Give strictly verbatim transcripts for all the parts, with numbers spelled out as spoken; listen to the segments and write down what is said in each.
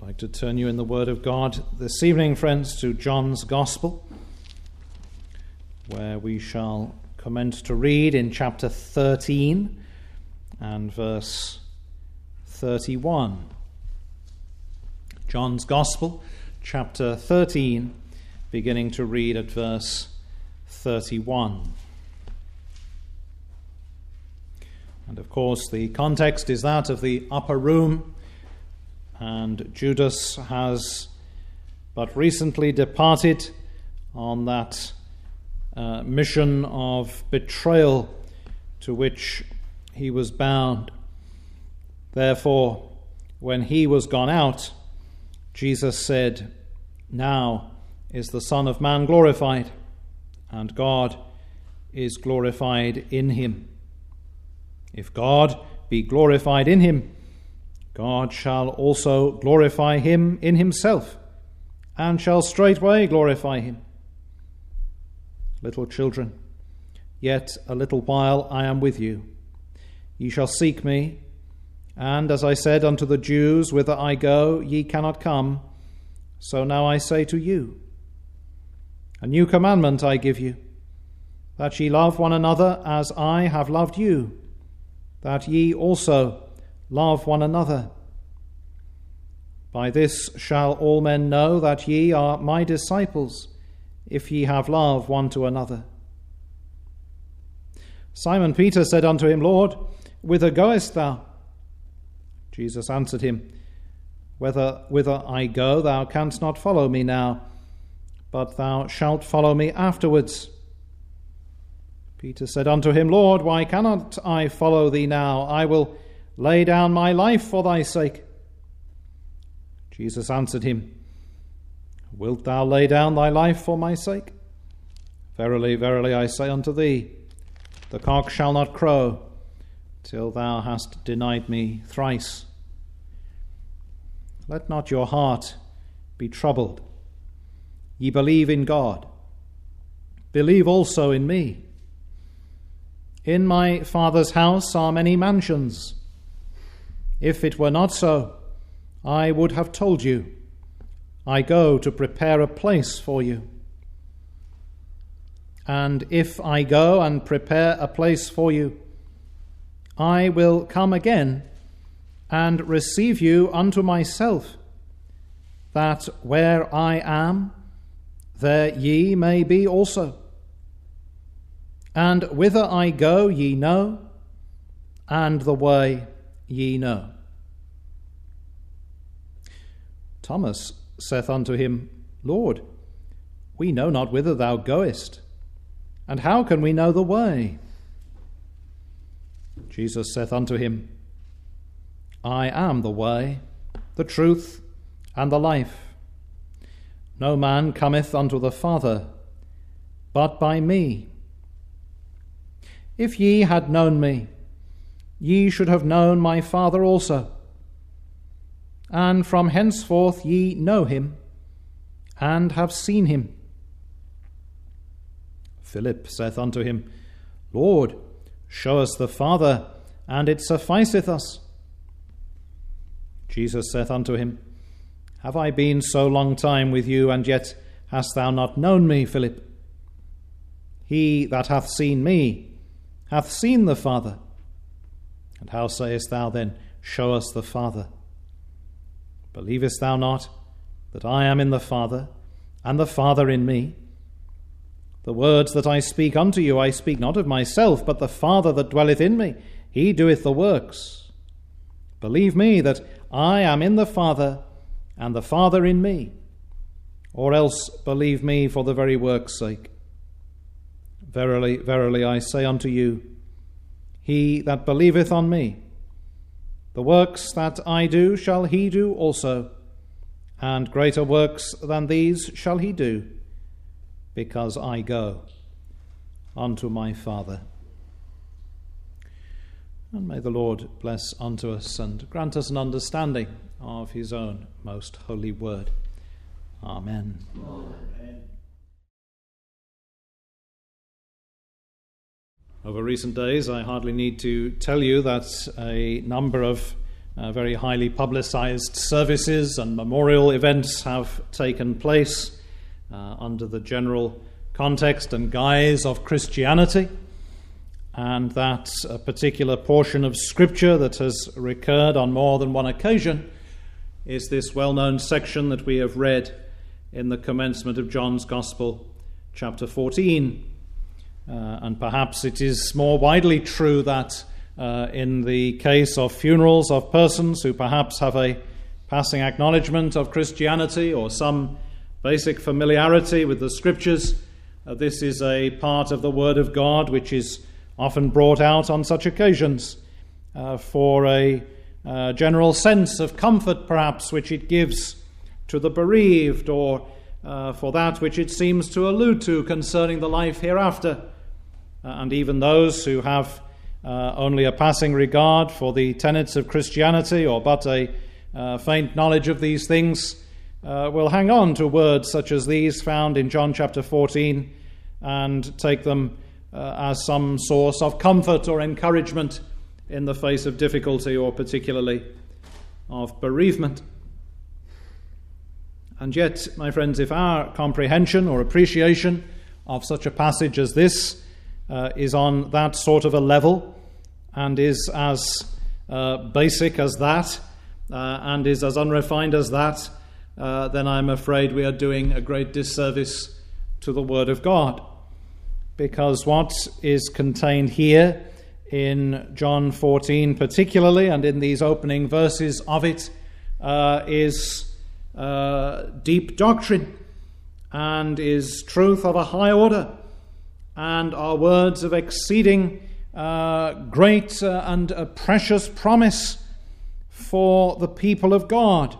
I'd like to turn you in the Word of God this evening, friends, to John's Gospel, where we shall commence to read in chapter thirteen and verse thirty-one. John's Gospel, chapter thirteen, beginning to read at verse thirty-one. And of course, the context is that of the upper room, and Judas has but recently departed on that uh, mission of betrayal to which he was bound. Therefore, when he was gone out, Jesus said, "Now is the Son of Man glorified, and God is glorified in him. If God be glorified in him, God shall also glorify him in himself, and shall straightway glorify him. Little children, yet a little while I am with you. Ye shall seek me, and as I said unto the Jews, whither I go, ye cannot come, so now I say to you. A new commandment I give you, that ye love one another as I have loved you, that ye also love one another. By this shall all men know that ye are my disciples, if ye have love one to another." Simon Peter said unto him, "Lord, whither goest thou?" Jesus answered him, Whether, Whither I go, thou canst not follow me now, but thou shalt follow me afterwards. Peter said unto him, "Lord, why cannot I follow thee now? I will lay down my life for thy sake." Jesus answered him, "Wilt thou lay down thy life for my sake? Verily, verily, I say unto thee, the cock shall not crow till thou hast denied me thrice. Let not your heart be troubled. Ye believe in God. Believe also in me. In my Father's house are many mansions. If it were not so, I would have told you. I go to prepare a place for you. And if I go and prepare a place for you, I will come again and receive you unto myself, that where I am, there ye may be also. And whither I go ye know, and the way ye know." Thomas saith unto him, "Lord, we know not whither thou goest, and how can we know the way?" Jesus saith unto him, "I am the way, the truth, and the life. No man cometh unto the Father, but by me. If ye had known me, ye should have known my Father also. And from henceforth ye know him, and have seen him." Philip saith unto him, "Lord, show us the Father, and it sufficeth us." Jesus saith unto him, "Have I been so long time with you, and yet hast thou not known me, Philip? He that hath seen me hath seen the Father. And how sayest thou then, Show us the Father? Believest thou not that I am in the Father, and the Father in me? The words that I speak unto you, I speak not of myself, but the Father that dwelleth in me, he doeth the works. Believe me that I am in the Father, and the Father in me, or else believe me for the very work's sake. Verily, verily, I say unto you, he that believeth on me, the works that I do shall he do also, and greater works than these shall he do, because I go unto my Father." And may the Lord bless unto us and grant us an understanding of his own most holy word. Amen. Amen. Over recent days, I hardly need to tell you that a number of uh, very highly publicized services and memorial events have taken place uh, under the general context and guise of Christianity, and that a particular portion of Scripture that has recurred on more than one occasion is this well-known section that we have read in the commencement of John's Gospel, chapter fourteen. Uh, and perhaps it is more widely true that uh, in the case of funerals of persons who perhaps have a passing acknowledgement of Christianity or some basic familiarity with the Scriptures, uh, this is a part of the Word of God which is often brought out on such occasions uh, for a uh, general sense of comfort, perhaps, which it gives to the bereaved, or uh, for that which it seems to allude to concerning the life hereafter. Uh, and even those who have uh, only a passing regard for the tenets of Christianity, or but a uh, faint knowledge of these things, uh, will hang on to words such as these found in John chapter fourteen and take them uh, as some source of comfort or encouragement in the face of difficulty, or particularly of bereavement. And yet, my friends, if our comprehension or appreciation of such a passage as this uh, is on that sort of a level, and is as uh, basic as that, uh, and is as unrefined as that, uh, then I'm afraid we are doing a great disservice to the Word of God. Because what is contained here in John fourteen particularly, and in these opening verses of it, uh, is uh, deep doctrine, and is truth of a high order, and are words of exceeding uh, great uh, and uh, precious promise for the people of God.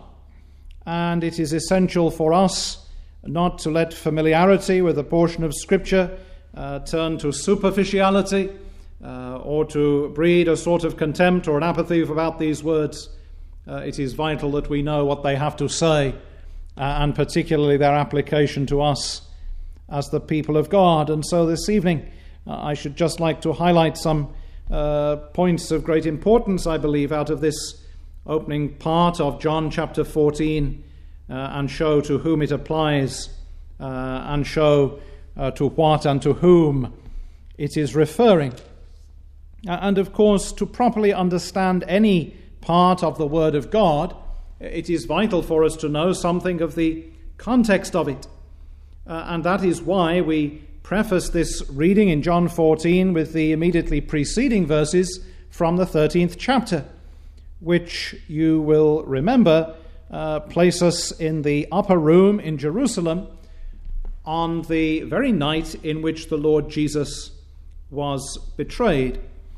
And it is essential for us not to let familiarity with a portion of Scripture uh, turn to superficiality, uh, or to breed a sort of contempt or an apathy about these words. Uh, it is vital that we know what they have to say, uh, and particularly their application to us as the people of God. And so this evening, uh, I should just like to highlight some uh, points of great importance, I believe, out of this opening part of John chapter fourteen, uh, and show to whom it applies, uh, and show uh, to what and to whom it is referring. Uh, and of course, to properly understand any part of the Word of God, it is vital for us to know something of the context of it. Uh, and that is why we preface this reading in John fourteen with the immediately preceding verses from the thirteenth chapter, which you will remember uh, place us in the upper room in Jerusalem on the very night in which the Lord Jesus was betrayed.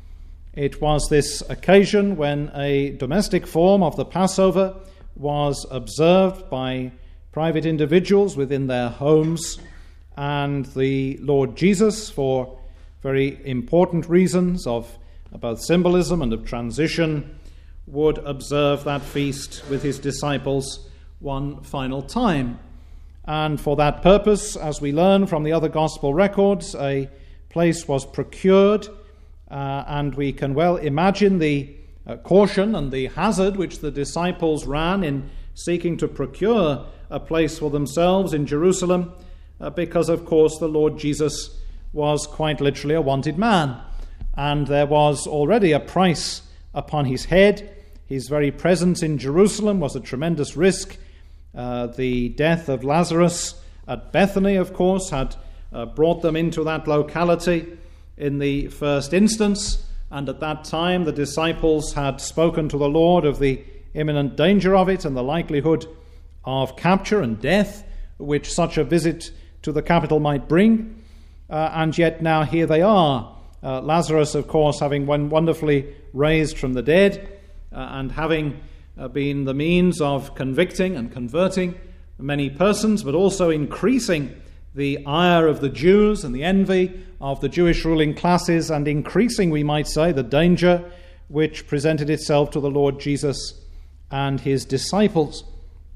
It was this occasion when a domestic form of the Passover was observed by private individuals within their homes, and the Lord Jesus, for very important reasons of both symbolism and of transition, would observe that feast with his disciples one final time. And for that purpose, as we learn from the other gospel records, a place was procured, uh, and we can well imagine the uh, caution and the hazard which the disciples ran in seeking to procure a place for themselves in Jerusalem, uh, because, of course, the Lord Jesus was quite literally a wanted man, and there was already a price upon his head. His very presence in Jerusalem was a tremendous risk. Uh, the death of Lazarus at Bethany, of course, had uh, brought them into that locality in the first instance, and at that time the disciples had spoken to the Lord of the imminent danger of it and the likelihood of capture and death which such a visit to the capital might bring. Uh, and yet now here they are. Uh, Lazarus, of course, having been wonderfully raised from the dead, uh, and having uh, been the means of convicting and converting many persons, but also increasing the ire of the Jews and the envy of the Jewish ruling classes, and increasing, we might say, the danger which presented itself to the Lord Jesus and his disciples.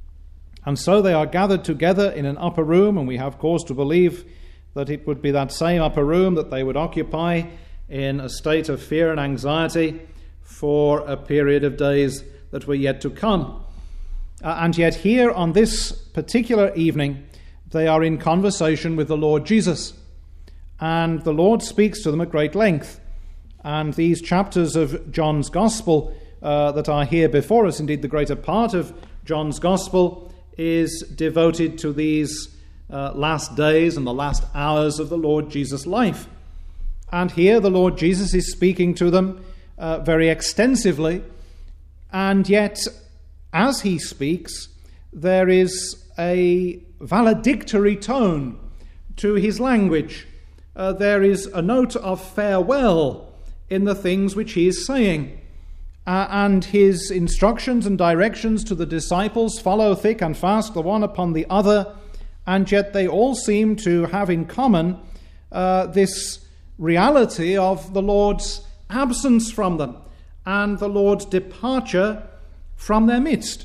And so they are gathered together in an upper room, and we have cause to believe that it would be that same upper room that they would occupy in a state of fear and anxiety for a period of days that were yet to come. Uh, and yet here on this particular evening, they are in conversation with the Lord Jesus. And the Lord speaks to them at great length. And these chapters of John's Gospel uh, that are here before us, indeed the greater part of John's Gospel, is devoted to these uh, last days and the last hours of the Lord Jesus' life. And here the Lord Jesus is speaking to them uh, very extensively. And yet, as he speaks, there is a valedictory tone to his language. Uh, there is a note of farewell in the things which he is saying. Uh, and his instructions and directions to the disciples follow thick and fast the one upon the other, and yet they all seem to have in common uh, this reality of the Lord's absence from them and the Lord's departure from their midst.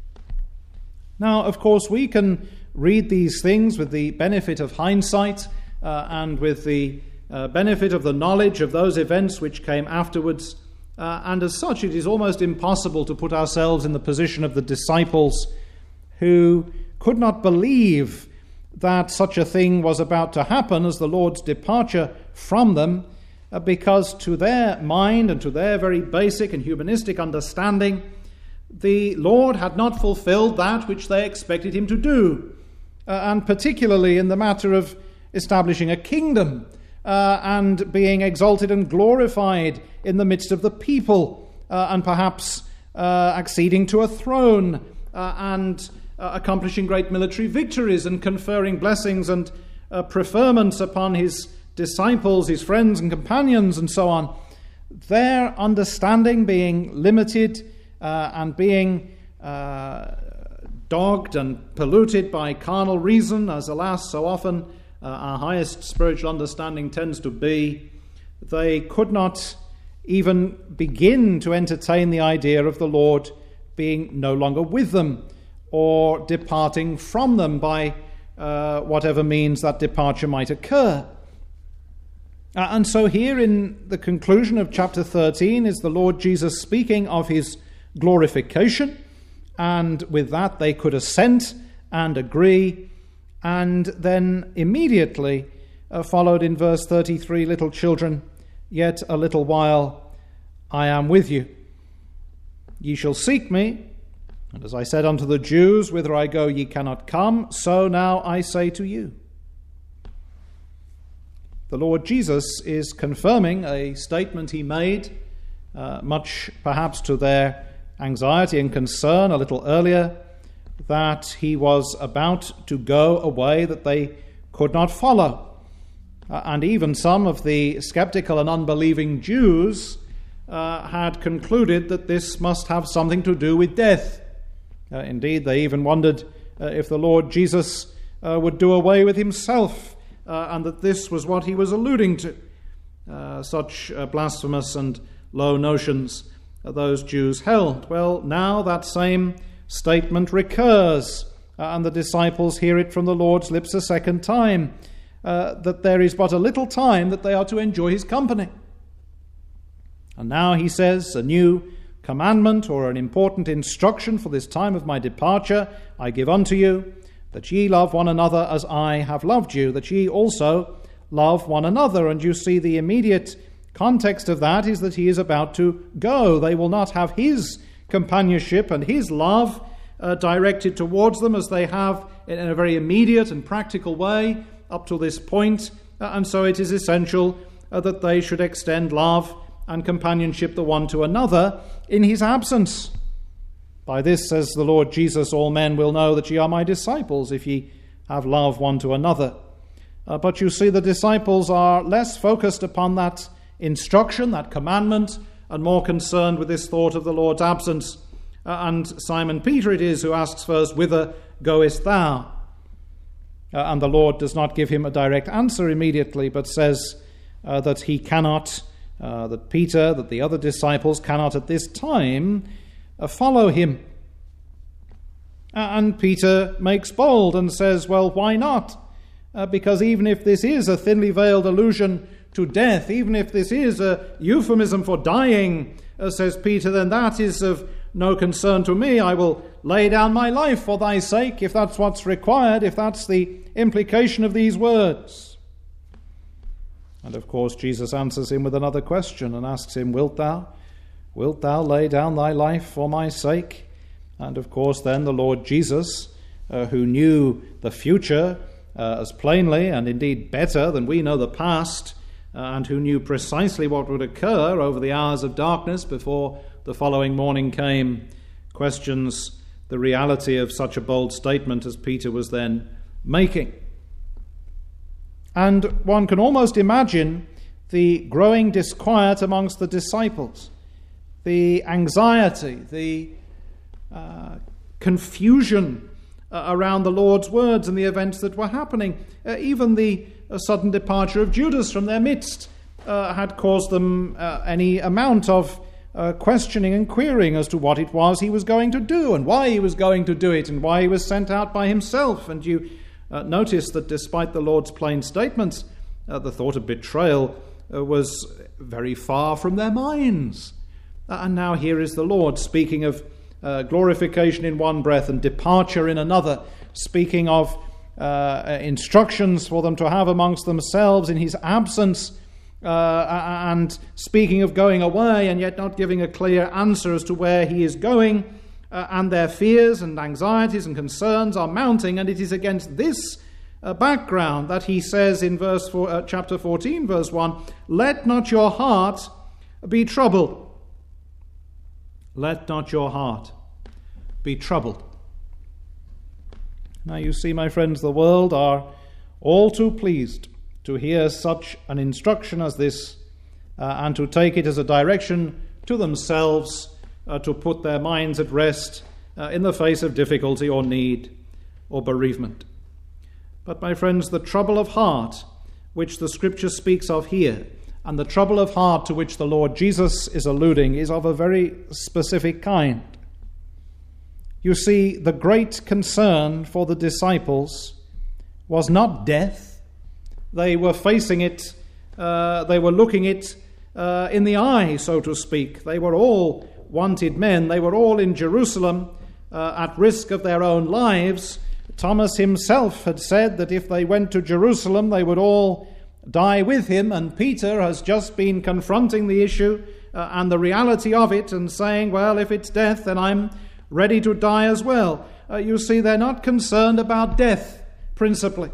Now, of course, we can read these things with the benefit of hindsight uh, and with the uh, benefit of the knowledge of those events which came afterwards. Uh, and as such, it is almost impossible to put ourselves in the position of the disciples who could not believe that such a thing was about to happen as the Lord's departure from them, uh, because to their mind and to their very basic and humanistic understanding, the Lord had not fulfilled that which they expected him to do, uh, and particularly in the matter of establishing a kingdom uh, and being exalted and glorified in the midst of the people, uh, and perhaps uh, acceding to a throne uh, and uh, accomplishing great military victories and conferring blessings and uh, preferments upon his disciples, his friends and companions, and so on. Their understanding being limited Uh, and being uh, dogged and polluted by carnal reason, as alas, so often uh, our highest spiritual understanding tends to be, they could not even begin to entertain the idea of the Lord being no longer with them or departing from them by uh, whatever means that departure might occur. Uh, and so here in the conclusion of chapter thirteen is the Lord Jesus speaking of his glorification, and with that they could assent and agree. And then immediately uh, followed in verse thirty-three, little children, yet a little while I am with you. Ye shall seek me, and as I said unto the Jews, whither I go ye cannot come, so now I say to you. The Lord Jesus is confirming a statement he made, uh, much perhaps to their anxiety and concern a little earlier, that he was about to go a way that they could not follow. Uh, and even some of the skeptical and unbelieving Jews uh, had concluded that this must have something to do with death. Uh, indeed, they even wondered uh, if the Lord Jesus uh, would do away with himself, uh, and that this was what he was alluding to. Uh, such uh, blasphemous and low notions those Jews held. Well, now that same statement recurs, uh, and the disciples hear it from the Lord's lips a second time, uh, that there is but a little time that they are to enjoy his company. And now he says, a new commandment or an important instruction for this time of my departure I give unto you, that ye love one another as I have loved you, that ye also love one another. And you see the immediate context of that is that he is about to go. They will not have his companionship and his love uh, directed towards them as they have in a very immediate and practical way up to this point. Uh, and so it is essential uh, that they should extend love and companionship the one to another in his absence. By this, says the Lord Jesus, all men will know that ye are my disciples, if ye have love one to another. Uh, but you see, the disciples are less focused upon that instruction, that commandment, and more concerned with this thought of the Lord's absence. Uh, and Simon Peter it is who asks first, whither goest thou? Uh, and the Lord does not give him a direct answer immediately, but says uh, that he cannot, uh, that Peter, that the other disciples cannot at this time uh, follow him. Uh, and Peter makes bold and says, well, why not? Uh, because even if this is a thinly veiled allusion to death, even if this is a euphemism for dying, uh, says Peter, then that is of no concern to me. I will lay down my life for thy sake, if that's what's required, if that's the implication of these words. And of course, Jesus answers him with another question and asks him, Wilt thou? Wilt thou lay down thy life for my sake? And of course, then the Lord Jesus, uh, who knew the future uh, as plainly and indeed better than we know the past, uh, and who knew precisely what would occur over the hours of darkness before the following morning came, questions the reality of such a bold statement as Peter was then making. And one can almost imagine the growing disquiet amongst the disciples, the anxiety, the uh, confusion uh, around the Lord's words and the events that were happening. Uh, even the uh, sudden departure of Judas from their midst uh, had caused them uh, any amount of uh, questioning and querying as to what it was he was going to do and why he was going to do it and why he was sent out by himself. And you uh, notice that despite the Lord's plain statements, uh, the thought of betrayal uh, was very far from their minds. Uh, and now here is the Lord speaking of uh, glorification in one breath and departure in another, speaking of uh, instructions for them to have amongst themselves in his absence, uh, and speaking of going away and yet not giving a clear answer as to where he is going, uh, and their fears and anxieties and concerns are mounting. And it is against this uh, background that he says in verse four, uh, chapter fourteen, verse one, "Let not your heart be troubled." Let not your heart be troubled. Now you see, my friends, the world are all too pleased to hear such an instruction as this uh, and to take it as a direction to themselves uh, to put their minds at rest uh, in the face of difficulty or need or bereavement. But, my friends, the trouble of heart which the Scripture speaks of here, and the trouble of heart to which the Lord Jesus is alluding, is of a very specific kind. You see, the great concern for the disciples was not death. They were facing it, uh, they were looking it uh, in the eye, so to speak. They were all wanted men. They were all in Jerusalem uh, at risk of their own lives. Thomas himself had said that if they went to Jerusalem, they would all die with him, and Peter has just been confronting the issue uh, and the reality of it and saying, well, if it's death, then I'm ready to die as well. Uh, you see, they're not concerned about death, principally.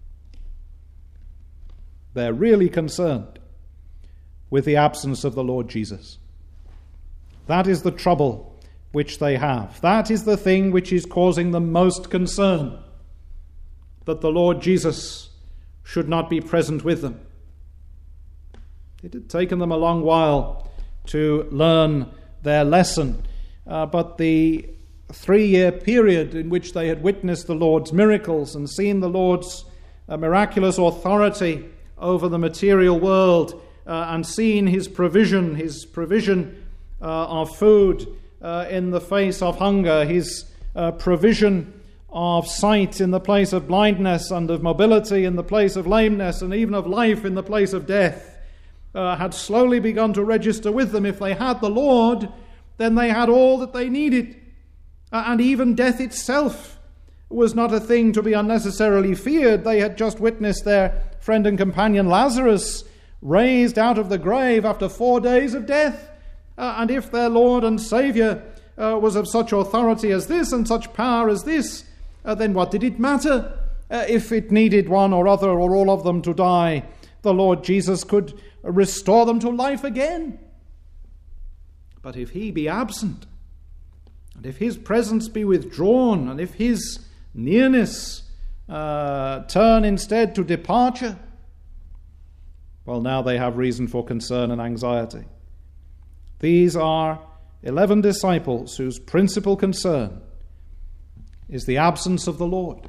They're really concerned with the absence of the Lord Jesus. That is the trouble which they have. That is the thing which is causing them most concern, that the Lord Jesus should not be present with them. It had taken them a long while to learn their lesson, uh, but the three-year period in which they had witnessed the Lord's miracles and seen the Lord's uh, miraculous authority over the material world uh, and seen his provision, his provision uh, of food uh, in the face of hunger, his uh, provision of sight in the place of blindness, and of mobility in the place of lameness, and even of life in the place of death, uh, had slowly begun to register with them. If they had the Lord, then they had all that they needed. Uh, and even death itself was not a thing to be unnecessarily feared. They had just witnessed their friend and companion Lazarus raised out of the grave after four days of death. Uh, and if their Lord and Saviour uh, was of such authority as this and such power as this, Uh, then what did it matter uh, if it needed one or other or all of them to die? The Lord Jesus could restore them to life again. But if he be absent, and if his presence be withdrawn, and if his nearness uh, turn instead to departure, well, now they have reason for concern and anxiety. These are eleven disciples whose principal concern is the absence of the Lord.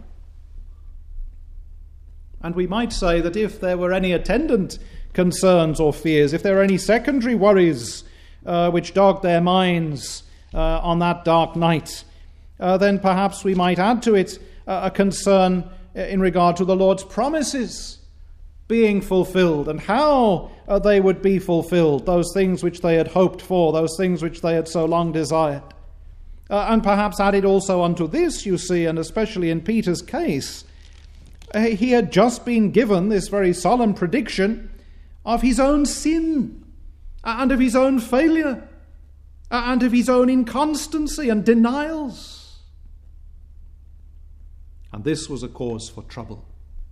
And we might say that if there were any attendant concerns or fears, if there were any secondary worries uh, which dogged their minds uh, on that dark night, uh, then perhaps we might add to it uh, a concern in regard to the Lord's promises being fulfilled and how uh, they would be fulfilled, those things which they had hoped for, those things which they had so long desired. Uh, and perhaps added also unto this, you see, and especially in Peter's case, uh, he had just been given this very solemn prediction of his own sin, and of his own failure, and of his own inconstancy and denials. And this was a cause for trouble.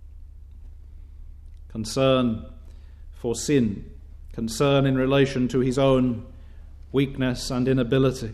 Concern for sin, concern in relation to his own weakness and inability.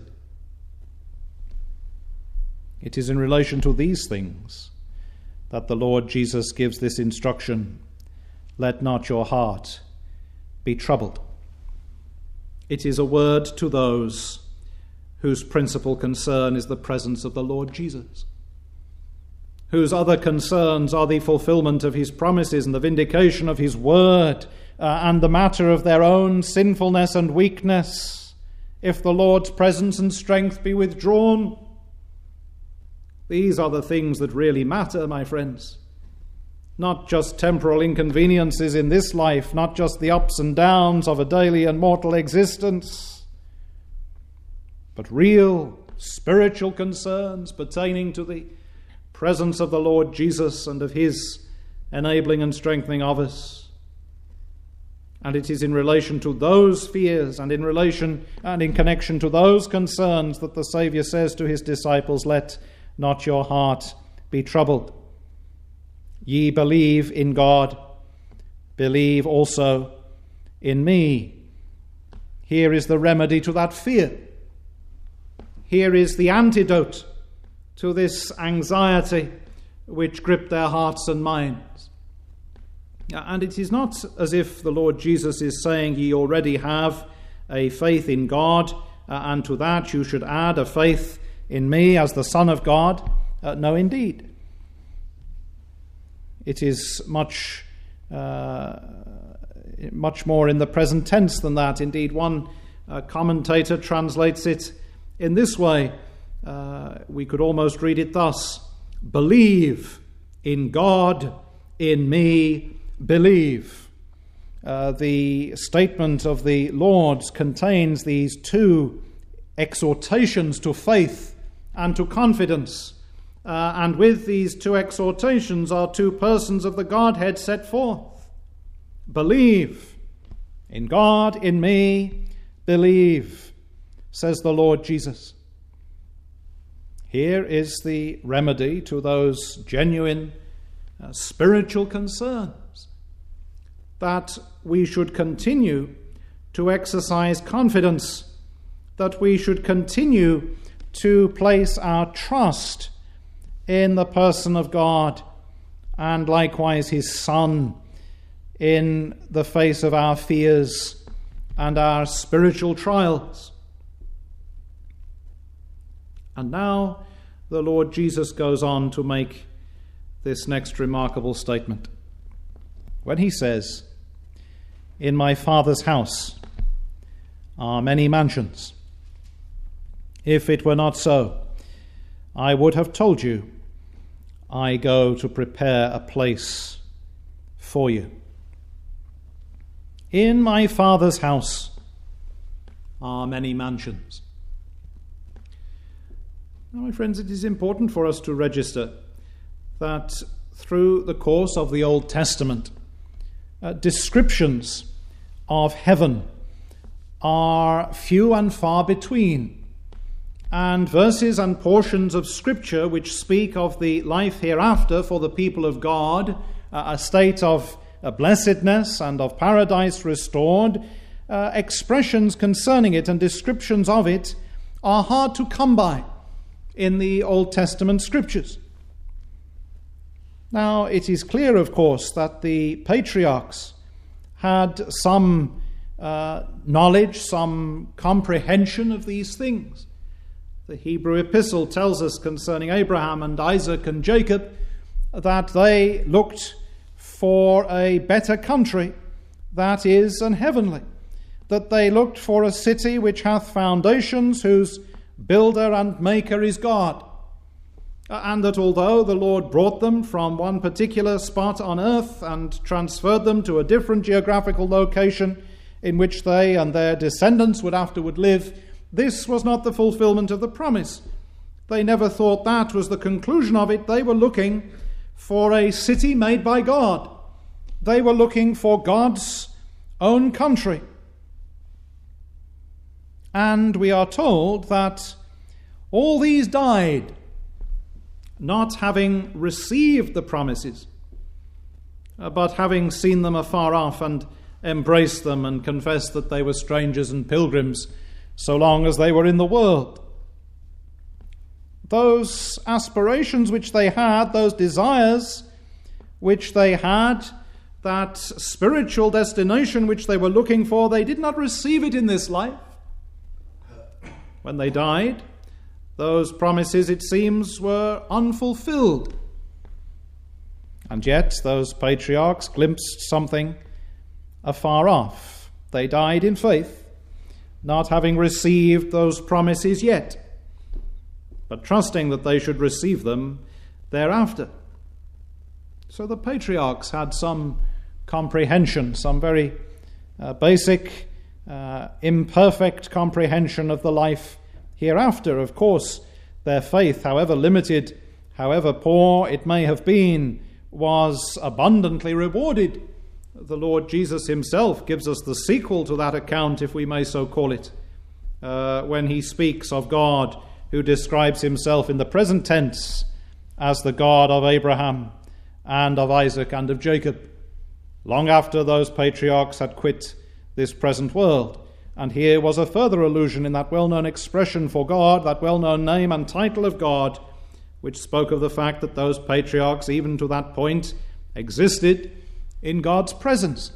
It is in relation to these things that the Lord Jesus gives this instruction: let not your heart be troubled. It is a word to those whose principal concern is the presence of the Lord Jesus, whose other concerns are the fulfillment of his promises and the vindication of his word, uh, and the matter of their own sinfulness and weakness. If the Lord's presence and strength be withdrawn, these are the things that really matter, my friends. Not just temporal inconveniences in this life, not just the ups and downs of a daily and mortal existence, but real spiritual concerns pertaining to the presence of the Lord Jesus and of his enabling and strengthening of us. And it is in relation to those fears and in relation and in connection to those concerns that the Saviour says to his disciples, let not your heart be troubled. Ye believe in God, believe also in me. Here is the remedy to that fear. Here is the antidote to this anxiety which gripped their hearts and minds. And it is not as if the Lord Jesus is saying ye already have a faith in God, uh, and to that you should add a faith in me as the Son of God. Uh, no, indeed. It is much, uh, much more in the present tense than that. Indeed, one uh, commentator translates it in this way. Uh, we could almost read it thus: believe in God, in me, believe. Uh, the statement of the Lord's contains these two exhortations to faith and to confidence. Uh, and with these two exhortations are two persons of the Godhead set forth. Believe in God, in me, believe, says the Lord Jesus. Here is the remedy to those genuine uh, spiritual concerns, that we should continue to exercise confidence, that we should continue to place our trust in the person of God, and likewise his Son, in the face of our fears and our spiritual trials. And now the Lord Jesus goes on to make this next remarkable statement, when he says, in my Father's house are many mansions. If it were not so, I would have told you, I go to prepare a place for you. In my Father's house are many mansions. Now, my friends, it is important for us to register that through the course of the Old Testament, uh, descriptions of heaven are few and far between. And verses and portions of Scripture which speak of the life hereafter for the people of God, uh, a state of uh, blessedness and of paradise restored, uh, expressions concerning it and descriptions of it are hard to come by in the Old Testament Scriptures. Now, it is clear, of course, that the patriarchs had some uh, knowledge, some comprehension of these things. The Hebrew epistle tells us concerning Abraham and Isaac and Jacob that they looked for a better country, that is, an heavenly, that they looked for a city which hath foundations, whose builder and maker is God, and that although the Lord brought them from one particular spot on earth and transferred them to a different geographical location in which they and their descendants would afterward live, this was not the fulfillment of the promise. They never thought that was the conclusion of it. They were looking for a city made by God. They were looking for God's own country. And we are told that all these died, not having received the promises, but having seen them afar off and embraced them and confessed that they were strangers and pilgrims so long as they were in the world. Those aspirations which they had, those desires which they had, that spiritual destination which they were looking for, they did not receive it in this life. When they died, those promises, it seems, were unfulfilled. And yet those patriarchs glimpsed something afar off. They died in faith, not having received those promises yet, but trusting that they should receive them thereafter. So the patriarchs had some comprehension, some very uh, basic, uh, imperfect comprehension of the life hereafter. Of course, their faith, however limited, however poor it may have been, was abundantly rewarded. The Lord Jesus himself gives us the sequel to that account, if we may so call it, uh, when he speaks of God, who describes himself in the present tense as the God of Abraham and of Isaac and of Jacob, long after those patriarchs had quit this present world. And here was a further allusion in that well-known expression for God, that well-known name and title of God, which spoke of the fact that those patriarchs, even to that point, existed in God's presence.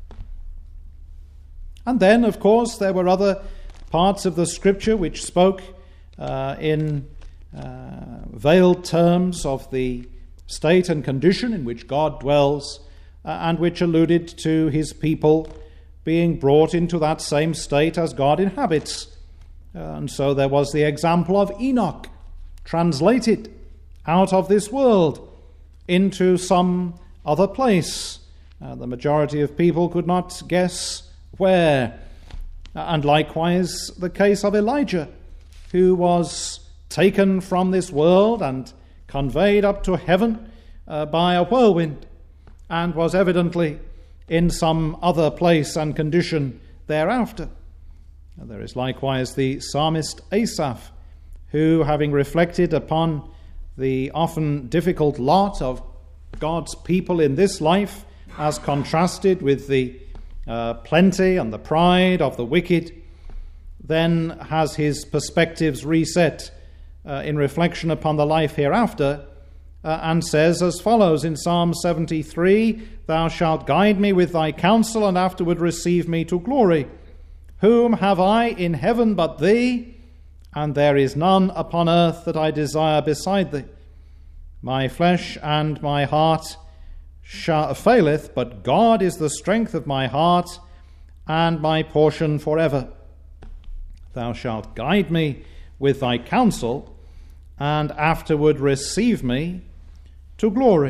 And then, of course, there were other parts of the Scripture which spoke uh, in uh, veiled terms of the state and condition in which God dwells, uh, and which alluded to his people being brought into that same state as God inhabits. Uh, and so there was the example of Enoch, translated out of this world into some other place. Uh, the majority of people could not guess where. Uh, and likewise the case of Elijah, who was taken from this world and conveyed up to heaven uh, by a whirlwind, and was evidently in some other place and condition thereafter. And there is likewise the psalmist Asaph, who, having reflected upon the often difficult lot of God's people in this life, as contrasted with the uh, plenty and the pride of the wicked, then has his perspectives reset uh, in reflection upon the life hereafter, uh, and says as follows in Psalm seventy-three, "Thou shalt guide me with thy counsel, and afterward receive me to glory. Whom have I in heaven but thee? And there is none upon earth that I desire beside thee. My flesh and my heart shall faileth, but God is the strength of my heart and my portion forever. Thou shalt guide me with thy counsel, and afterward receive me to glory."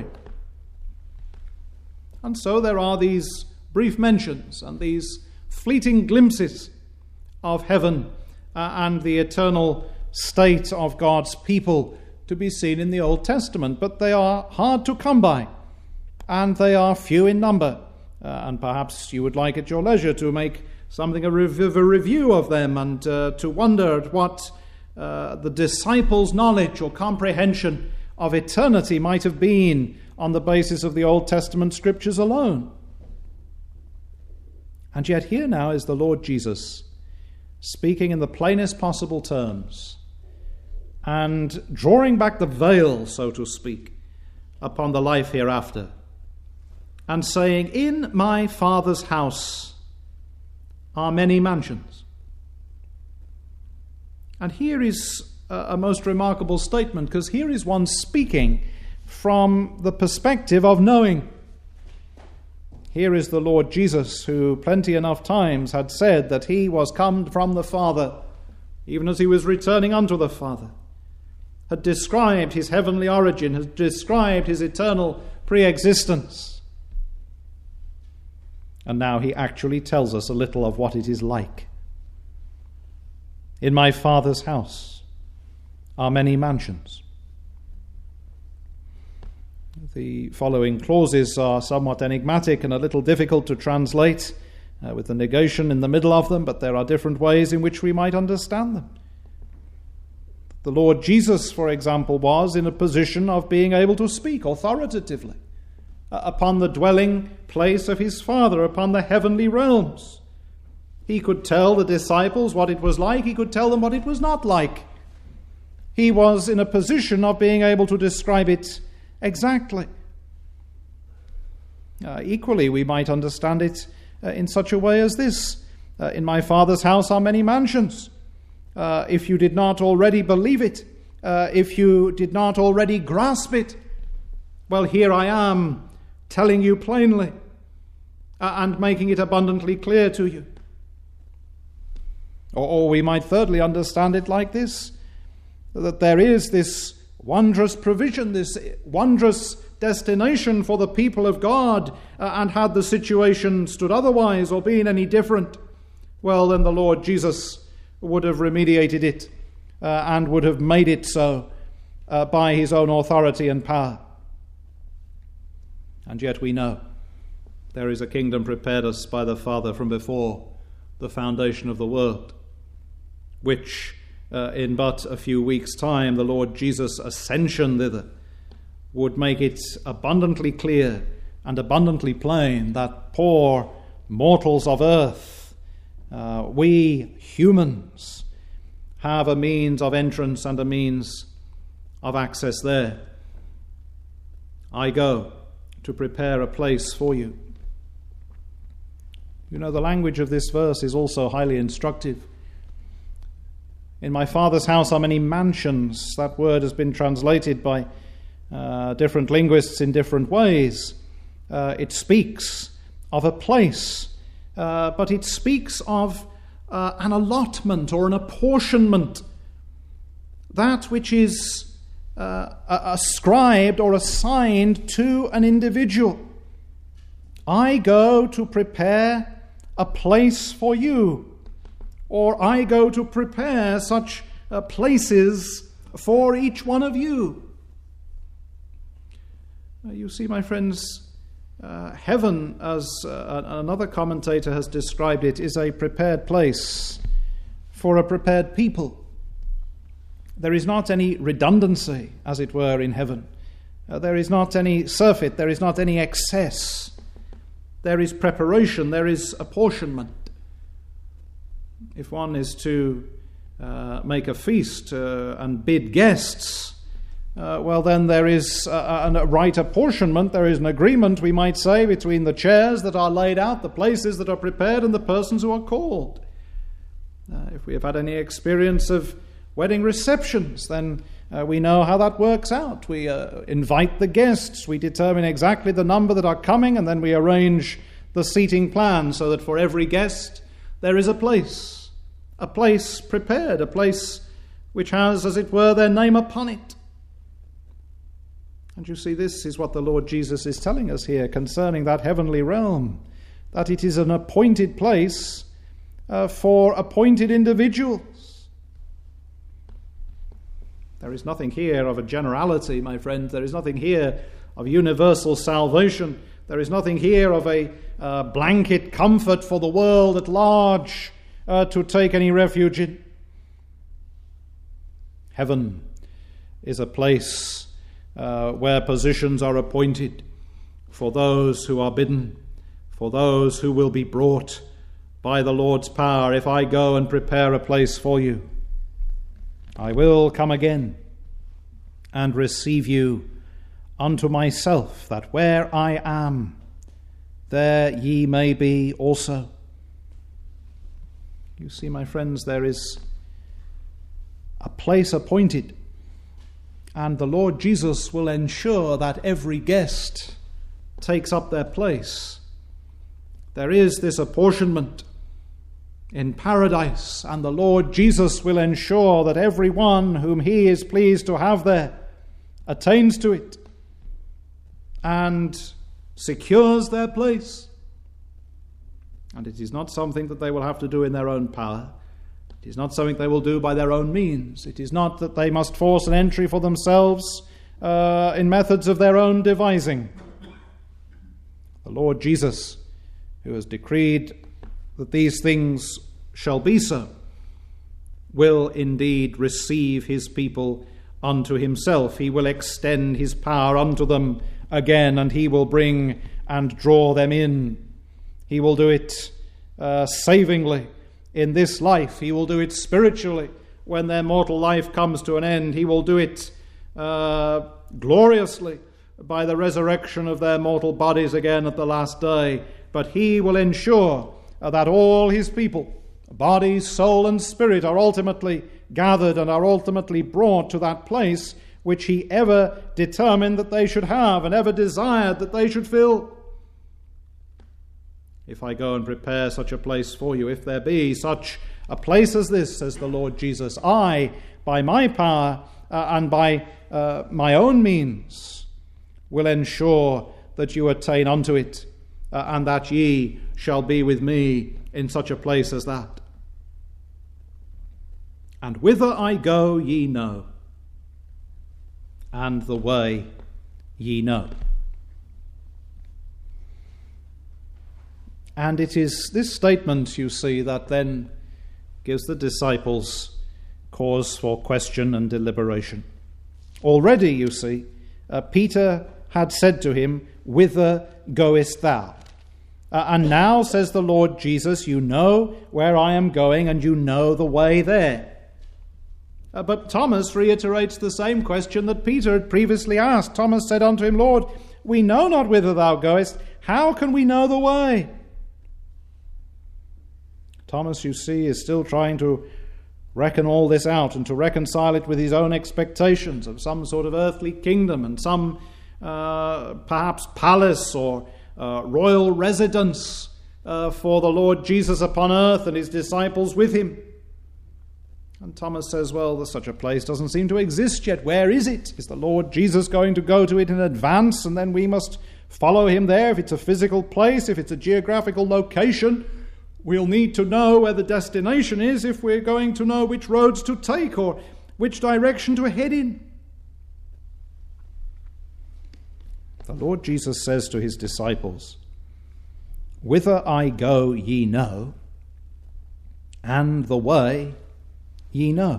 And so there are these brief mentions and these fleeting glimpses of heaven uh, and the eternal state of God's people to be seen in the Old Testament, but they are hard to come by, and they are few in number, uh, and perhaps you would like at your leisure to make something of a review of them, and uh, to wonder at what uh, the disciples' knowledge or comprehension of eternity might have been on the basis of the Old Testament scriptures alone. And yet here now is the Lord Jesus speaking in the plainest possible terms and drawing back the veil, so to speak, upon the life hereafter, and saying, "In my Father's house are many mansions." And here is a most remarkable statement, because here is one speaking from the perspective of knowing. Here is the Lord Jesus, who plenty enough times had said that he was come from the Father, even as he was returning unto the Father, had described his heavenly origin, had described his eternal pre-existence. And now he actually tells us a little of what it is like. "In my Father's house are many mansions. The following clauses are somewhat enigmatic and a little difficult to translate, uh, with the negation in the middle of them, but there are different ways in which we might understand them. The Lord Jesus, for example, was in a position of being able to speak authoritatively uh, upon the dwelling place of his Father, upon the heavenly realms. He could tell the disciples what it was like. He could tell them what it was not like. He was in a position of being able to describe it exactly. Uh, equally, we might understand it uh, in such a way as this. Uh, in my Father's house are many mansions. Uh, if you did not already believe it, uh, if you did not already grasp it, well, here I am telling you plainly uh, and making it abundantly clear to you. Or, or we might thirdly understand it like this, that there is this wondrous provision, this wondrous destination for the people of God, uh, and had the situation stood otherwise or been any different, well, then the Lord Jesus would have remediated it uh, and would have made it so uh, by his own authority and power. And yet we know there is a kingdom prepared us by the Father from before the foundation of the world, which uh, in but a few weeks' time the Lord Jesus' ascension thither would make it abundantly clear and abundantly plain that poor mortals of earth, uh, we humans, have a means of entrance and a means of access there. I go to prepare a place for you. You know, the language of this verse is also highly instructive. In my Father's house are many mansions. That word has been translated by uh, different linguists in different ways. Uh, it speaks of a place, uh, but it speaks of uh, an allotment or an apportionment, that which is uh, ascribed or assigned to an individual. I go to prepare a place for you, or I go to prepare such uh, places for each one of you. Uh, you see, my friends, uh, heaven, as uh, another commentator has described it, is a prepared place for a prepared people. There is not any redundancy, as it were, in heaven. Uh, there is not any surfeit, there is not any excess. There is preparation, there is apportionment. If one is to uh, make a feast uh, and bid guests, uh, well then there is a, a right apportionment, there is an agreement, we might say, between the chairs that are laid out, the places that are prepared, and the persons who are called. Uh, if we have had any experience of wedding receptions, then uh, we know how that works out. We uh, invite the guests, we determine exactly the number that are coming, and then we arrange the seating plan so that for every guest there is a place, a place prepared, a place which has, as it were, their name upon it. And you see, this is what the Lord Jesus is telling us here concerning that heavenly realm, that it is an appointed place uh, for appointed individuals. There is nothing here of a generality, my friend. There is nothing here of universal salvation. There is nothing here of a uh, blanket comfort for the world at large uh, to take any refuge in. Heaven is a place uh, where positions are appointed for those who are bidden, for those who will be brought by the Lord's power. If I go and prepare a place for you, I will come again and receive you unto myself, that where I am, there ye may be also. You see, my friends, there is a place appointed, and the Lord Jesus will ensure that every guest takes up their place. There is this apportionment in paradise, and the Lord Jesus will ensure that everyone whom he is pleased to have there attains to it and secures their place. And it is not something that they will have to do in their own power. It is not something they will do by their own means. It is not that they must force an entry for themselves uh, in methods of their own devising. The Lord Jesus, who has decreed that these things shall be so, will indeed receive his people unto himself. He will extend his power unto them again, and he will bring and draw them in. He will do it uh, savingly in this life. He will do it spiritually when their mortal life comes to an end. He will do it uh, gloriously by the resurrection of their mortal bodies again at the last day. But he will ensure uh, that all his people, body, soul, and spirit, are ultimately gathered and are ultimately brought to that place which he ever determined that they should have and ever desired that they should fill. If I go and prepare such a place for you, if there be such a place as this, says the Lord Jesus, I, by my power uh, and by uh, my own means, will ensure that you attain unto it, uh, and that ye shall be with me in such a place as that. And whither I go ye know, and the way ye know. And it is this statement, you see, that then gives the disciples cause for question and deliberation. Already, you see, uh, Peter had said to him, "Whither goest thou?" Uh, and now, says the Lord Jesus, you know where I am going, and you know the way there. Uh, but Thomas reiterates the same question that Peter had previously asked. Thomas said unto him, "Lord, we know not whither thou goest. How can we know the way?" Thomas, you see, is still trying to reckon all this out and to reconcile it with his own expectations of some sort of earthly kingdom and some uh, perhaps palace or uh, royal residence uh, for the Lord Jesus upon earth and his disciples with him. And Thomas says, well, such a place doesn't seem to exist yet. Where is it? Is the Lord Jesus going to go to it in advance and then we must follow him there? If it's a physical place, if it's a geographical location, we'll need to know where the destination is if we're going to know which roads to take or which direction to head in. The Lord Jesus says to his disciples, "Whither I go ye know, and the way ye know."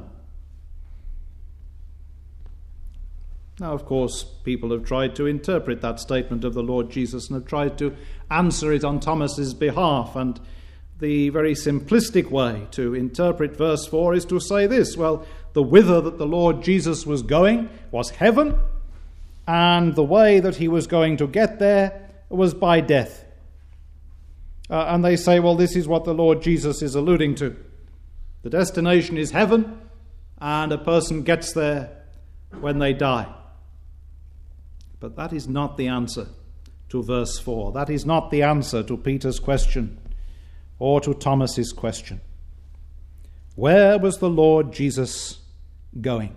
Now, of course, people have tried to interpret that statement of the Lord Jesus and have tried to answer it on Thomas's behalf, and the very simplistic way to interpret verse four is to say this: well, the whither that the Lord Jesus was going was heaven, and the way that he was going to get there was by death. Uh, and they say, well, this is what the Lord Jesus is alluding to. The destination is heaven, and a person gets there when they die. But that is not the answer to verse four. That is not the answer to Peter's question or to Thomas's question. Where was the Lord Jesus going?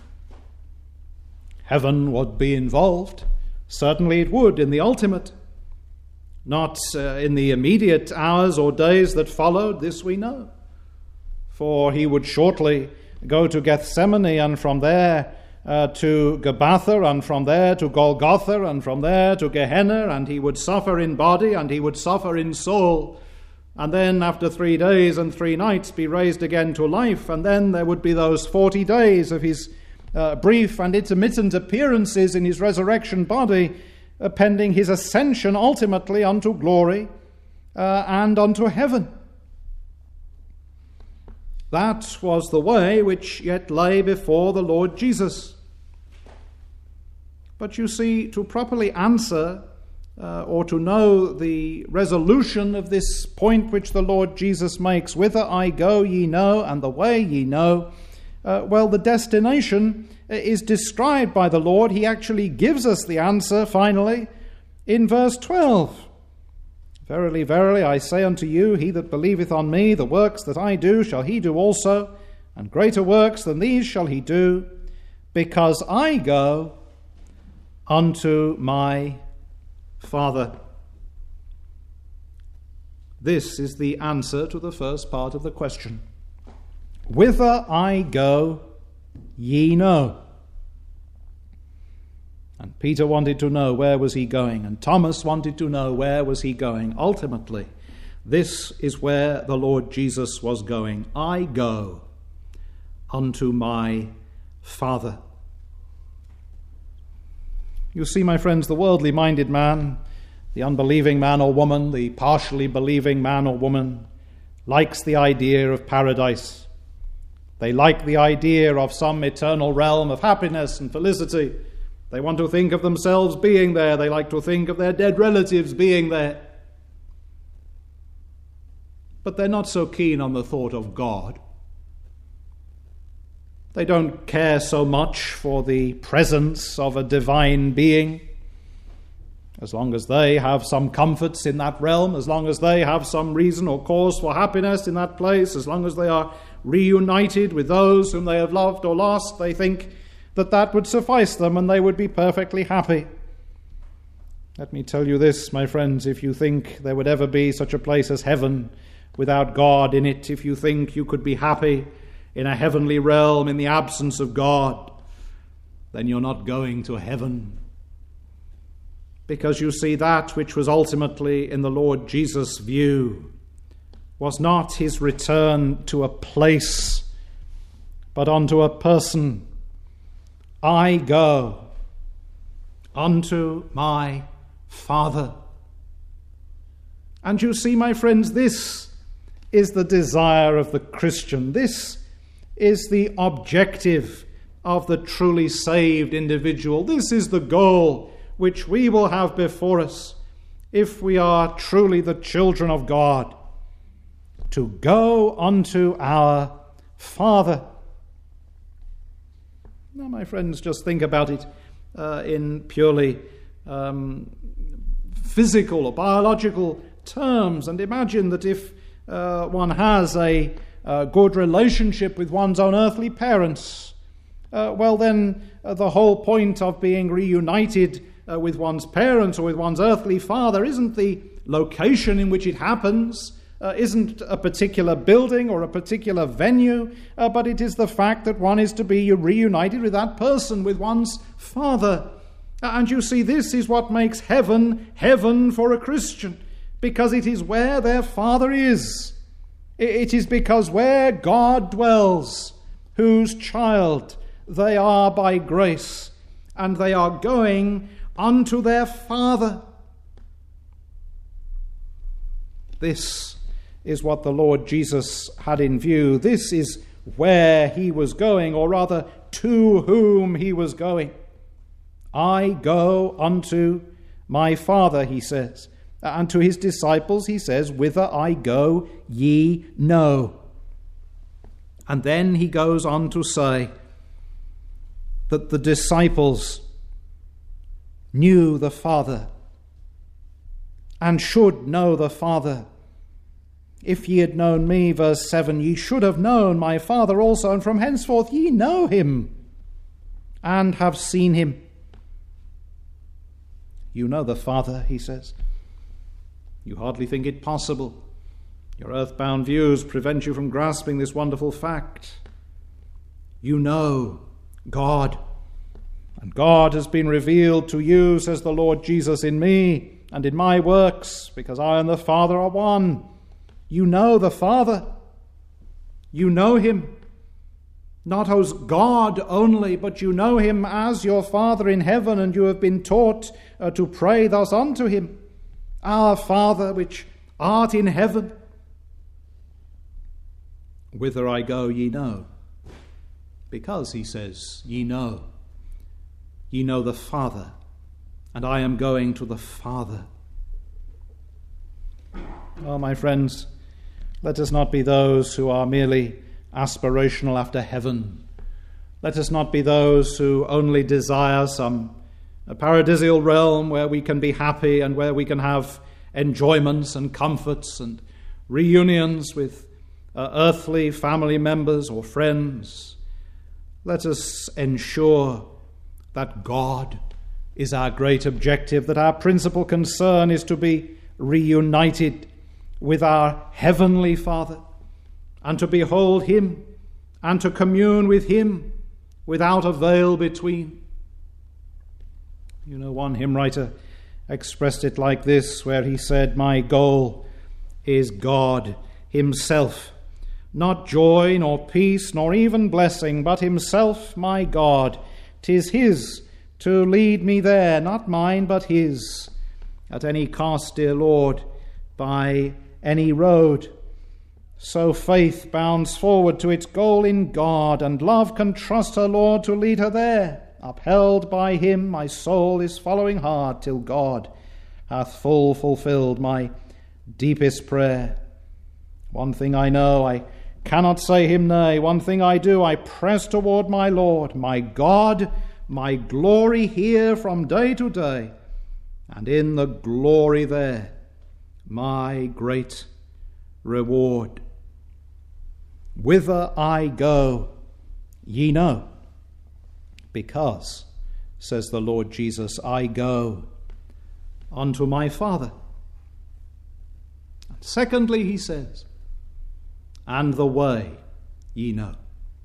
Heaven would be involved. Certainly it would in the ultimate. Not uh, in the immediate hours or days that followed, this we know. For he would shortly go to Gethsemane, and from there uh, to Gabbatha, and from there to Golgotha, and from there to Gehenna, and he would suffer in body, and he would suffer in soul, and then after three days and three nights be raised again to life, and then there would be those forty days of his uh, brief and intermittent appearances in his resurrection body, uh, pending his ascension ultimately unto glory uh, and unto heaven. That was the way which yet lay before the Lord Jesus. But you see, to properly answer uh, or to know the resolution of this point which the Lord Jesus makes, whither I go ye know, and the way ye know, uh, well, the destination is described by the Lord. He actually gives us the answer, finally, in verse twelve. Verily, verily, I say unto you, he that believeth on me, the works that I do shall he do also, and greater works than these shall he do, because I go unto my Father. This is the answer to the first part of the question. Whither I go, ye know. And Peter wanted to know where was he going, and Thomas wanted to know where was he going. Ultimately, this is where the Lord Jesus was going. I go unto my Father. You see, my friends, the worldly-minded man, the unbelieving man or woman, the partially believing man or woman, likes the idea of paradise. They like the idea of some eternal realm of happiness and felicity. They want to think of themselves being there. They like to think of their dead relatives being there. But they're not so keen on the thought of God. They don't care so much for the presence of a divine being. As long as they have some comforts in that realm, as long as they have some reason or cause for happiness in that place, as long as they are reunited with those whom they have loved or lost, they think that that would suffice them and they would be perfectly happy. Let me tell you this, my friends, if you think there would ever be such a place as heaven without God in it, if you think you could be happy in a heavenly realm in the absence of God, then you're not going to heaven. Because you see, that which was ultimately in the Lord Jesus' view was not his return to a place, but unto a person. I go unto my Father. And you see, my friends, this is the desire of the Christian. This is the objective of the truly saved individual. This is the goal which we will have before us if we are truly the children of God, to go unto our Father. Now, my friends, just think about it uh, in purely um, physical or biological terms, and imagine that if uh, one has a, a good relationship with one's own earthly parents, uh, well then uh, the whole point of being reunited uh, with one's parents or with one's earthly father isn't the location in which it happens, Uh, isn't a particular building or a particular venue, uh, but it is the fact that one is to be reunited with that person, with one's Father. And you see, this is what makes heaven heaven for a Christian, because it is where their Father is. It is because where God dwells, whose child they are by grace, and they are going unto their Father. This is what the Lord Jesus had in view. This is where he was going, or rather to whom he was going. I go unto my Father, he says. And to his disciples he says, whither I go, ye know. And then he goes on to say that the disciples knew the Father and should know the Father. If ye had known me, verse seven, ye should have known my Father also, and from henceforth ye know him and have seen him. You know the Father, he says. You hardly think it possible. Your earthbound views prevent you from grasping this wonderful fact. You know God, and God has been revealed to you, says the Lord Jesus, in me and in my works, because I and the Father are one. You know the Father. You know him, not as God only, but you know him as your Father in heaven, and you have been taught uh, to pray thus unto him. Our Father, which art in heaven. Whither I go, ye know. Because, he says, ye know. Ye know the Father, and I am going to the Father. Oh, my friends, let us not be those who are merely aspirational after heaven. Let us not be those who only desire some a paradisial realm where we can be happy and where we can have enjoyments and comforts and reunions with uh, earthly family members or friends. Let us ensure that God is our great objective, that our principal concern is to be reunited with our heavenly Father, and to behold him and to commune with him without a veil between. You know, one hymn writer expressed it like this, where he said, "My goal is God himself, not joy nor peace nor even blessing, but himself, my God. 'Tis his to lead me there, not mine but his. At any cost, dear Lord, by any road. So faith bounds forward to its goal in God, and love can trust her Lord to lead her there. Upheld by him, my soul is following hard, till God hath full fulfilled my deepest prayer. One thing I know, I cannot say him nay. One thing I do, I press toward my Lord, my God, my glory here from day to day, and in the glory there, my great reward. Whither I go, ye know, because, says the Lord Jesus, I go unto my Father. And secondly, he says, and the way ye know.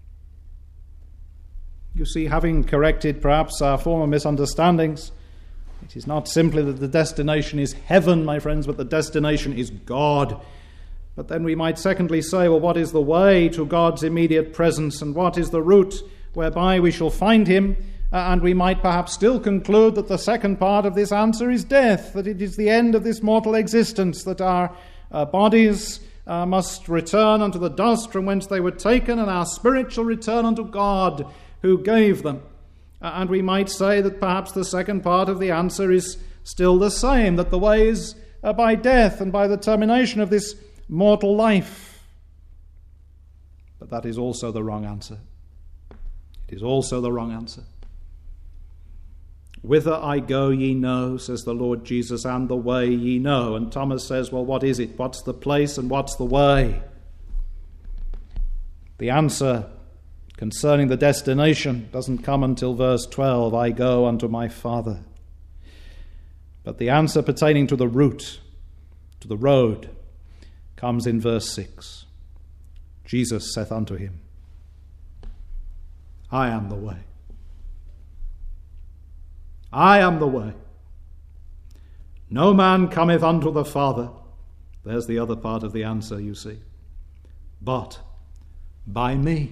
You see, having corrected perhaps our former misunderstandings, it is not simply that the destination is heaven, my friends, but the destination is God. But then we might secondly say, well, what is the way to God's immediate presence, and what is the route whereby we shall find him? Uh, and we might perhaps still conclude that the second part of this answer is death, that it is the end of this mortal existence, that our uh, bodies uh, must return unto the dust from whence they were taken, and our spirit shall return unto God who gave them. Uh, and we might say that perhaps the second part of the answer is still the same, that the way is uh, by death and by the termination of this mortal life. But that is also the wrong answer. It is also the wrong answer. Whither I go ye know, says the Lord Jesus, and the way ye know. And Thomas says, well, what is it? What's the place and what's the way? The answer concerning the destination doesn't come until verse twelve, I go unto my Father. But the answer pertaining to the route, to the road, comes in verse six. Jesus saith unto him, I am the way. I am the way. No man cometh unto the Father. There's the other part of the answer, you see. But by me.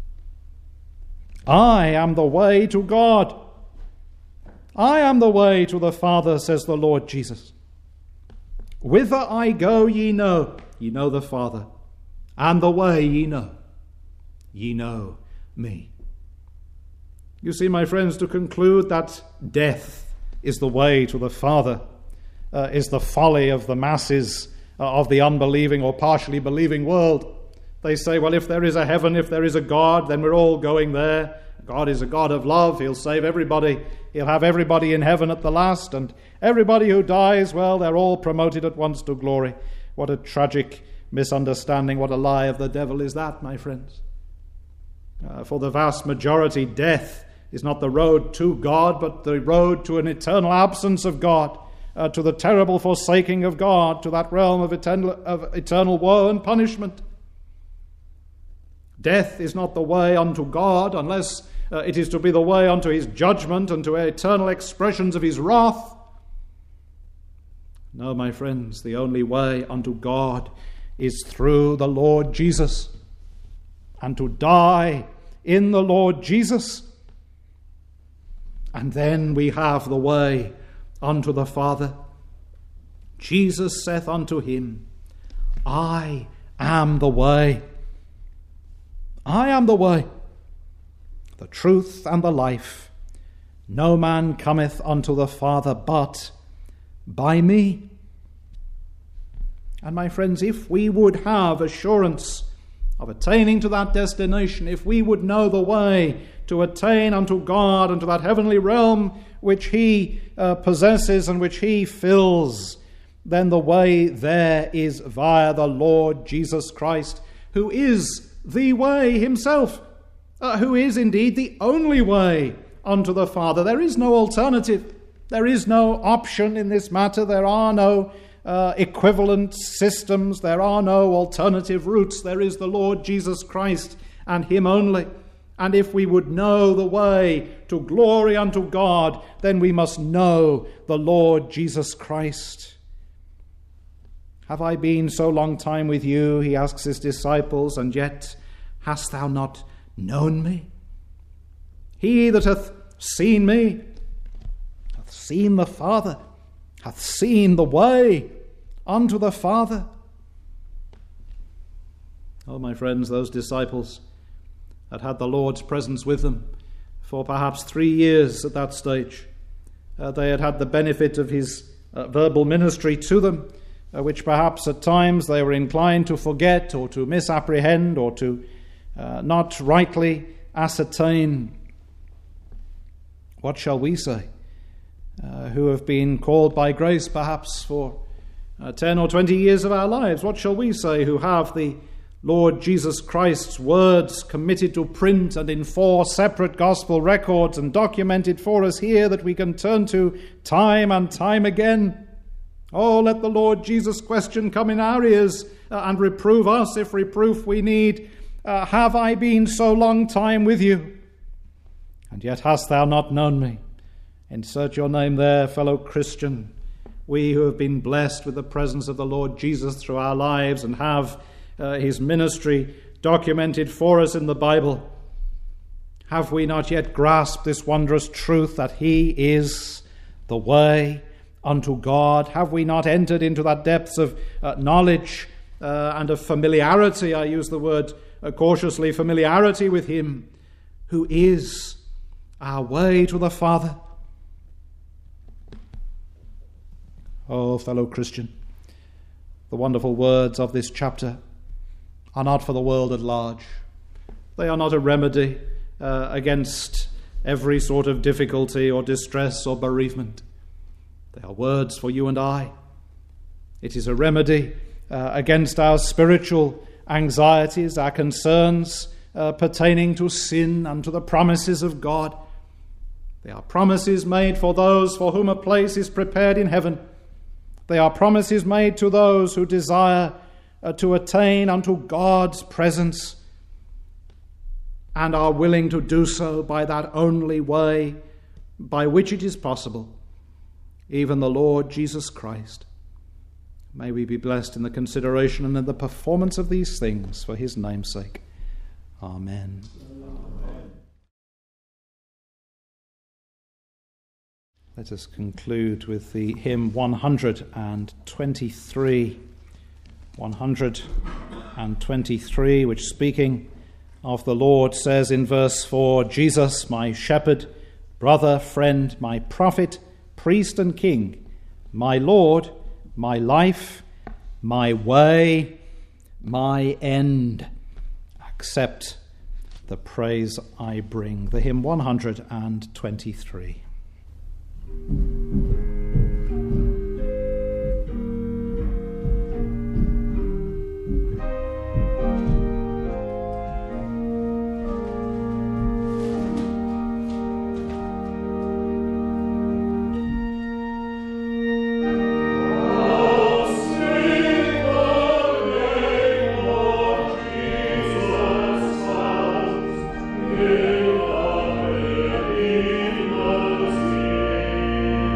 I am the way to God. I am the way to the Father, says the Lord Jesus. Whither I go ye know. Ye know the Father. And the way ye know. Ye know me. You see, my friends, to conclude that death is the way to the Father uh, is the folly of the masses uh, of the unbelieving or partially believing world. They say, well, if there is a heaven, if there is a God, then we're all going there. God is a God of love. He'll save everybody. He'll have everybody in heaven at the last. And everybody who dies, well, they're all promoted at once to glory. What a tragic misunderstanding. What a lie of the devil is that, my friends. Uh, for the vast majority, death is not the road to God, but the road to an eternal absence of God, uh, to the terrible forsaking of God, to that realm of eternal, of eternal woe and punishment. Death is not the way unto God, unless uh, it is to be the way unto his judgment and to eternal expressions of his wrath. No, my friends, the only way unto God is through the Lord Jesus, and to die in the Lord Jesus. And then we have the way unto the Father. Jesus saith unto him, I am the way. I am the way, the truth and the life. No man cometh unto the Father but by me. And my friends, if we would have assurance of attaining to that destination, if we would know the way to attain unto God and to that heavenly realm which he uh, possesses and which he fills, then the way there is via the Lord Jesus Christ, who is the way himself, uh, who is indeed the only way unto the Father. There is no alternative. There is no option in this matter. There are no uh, equivalent systems. There are no alternative routes. There is the Lord Jesus Christ, and him only. And if we would know the way to glory unto God, then we must know the Lord Jesus Christ. Have I been so long time with you, he asks his disciples, and yet hast thou not known me? He that hath seen me hath seen the Father, hath seen the way unto the Father. Oh, my friends, those disciples had had the Lord's presence with them for perhaps three years at that stage. Uh, they had had the benefit of his uh, verbal ministry to them, uh, which perhaps at times they were inclined to forget or to misapprehend or to uh, not rightly ascertain. What shall we say, uh, who have been called by grace perhaps for uh, ten or twenty years of our lives? What shall we say who have the Lord Jesus Christ's words committed to print and in four separate gospel records and documented for us here that we can turn to time and time again? Oh, let the Lord Jesus' question come in our ears uh, and reprove us if reproof we need. Uh, have I been so long time with you, and yet hast thou not known me? Insert your name there, fellow Christian. We who have been blessed with the presence of the Lord Jesus through our lives and have uh, his ministry documented for us in the Bible, have we not yet grasped this wondrous truth that he is the way unto God? Have we not entered into that depths of uh, knowledge uh, and of familiarity, I use the word uh, cautiously, familiarity with him, who is our way to the Father? Oh, fellow Christian, the wonderful words of this chapter are not for the world at large. They are not a remedy uh, against every sort of difficulty or distress or bereavement. They are words for you and I. It is a remedy uh, against our spiritual anxieties, our concerns uh, pertaining to sin and to the promises of God. They are promises made for those for whom a place is prepared in heaven. They are promises made to those who desire uh, to attain unto God's presence and are willing to do so by that only way by which it is possible, even the Lord Jesus Christ. May we be blessed in the consideration and in the performance of these things for his name's sake. Amen. Amen. Let us conclude with the hymn one hundred twenty-three. one hundred twenty-three, which, speaking of the Lord, says in verse four, Jesus, my shepherd, brother, friend, my prophet, priest and king, my Lord, my life, my way, my end. Accept the praise I bring. The hymn one hundred twenty-three. Yeah.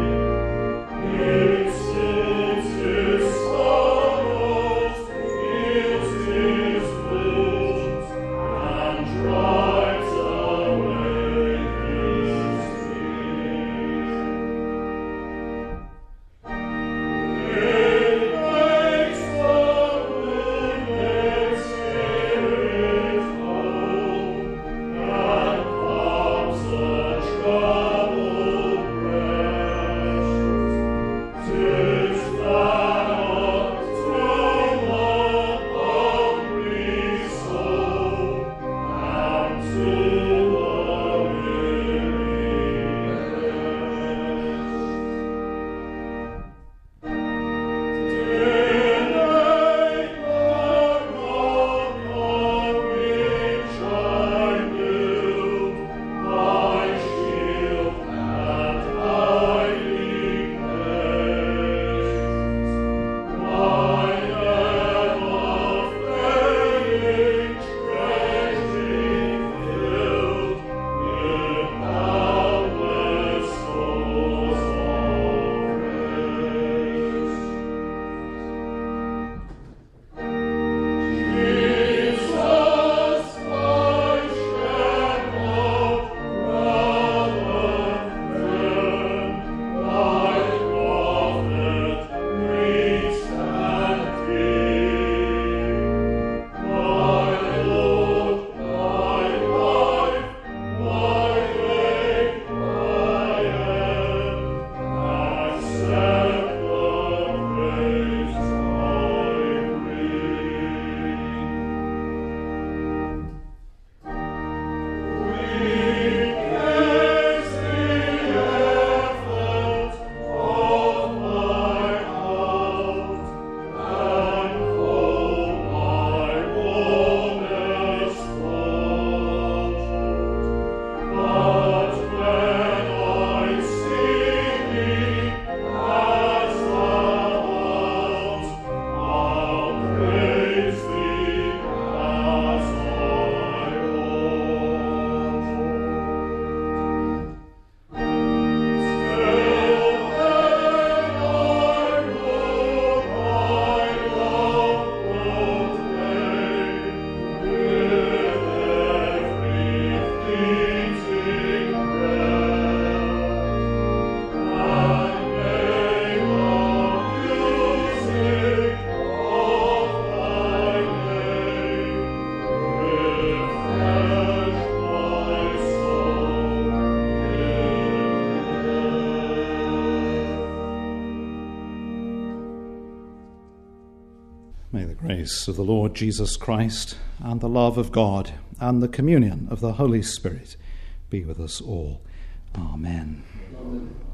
May the grace of the Lord Jesus Christ and the love of God and the communion of the Holy Spirit be with us all. Amen. Amen.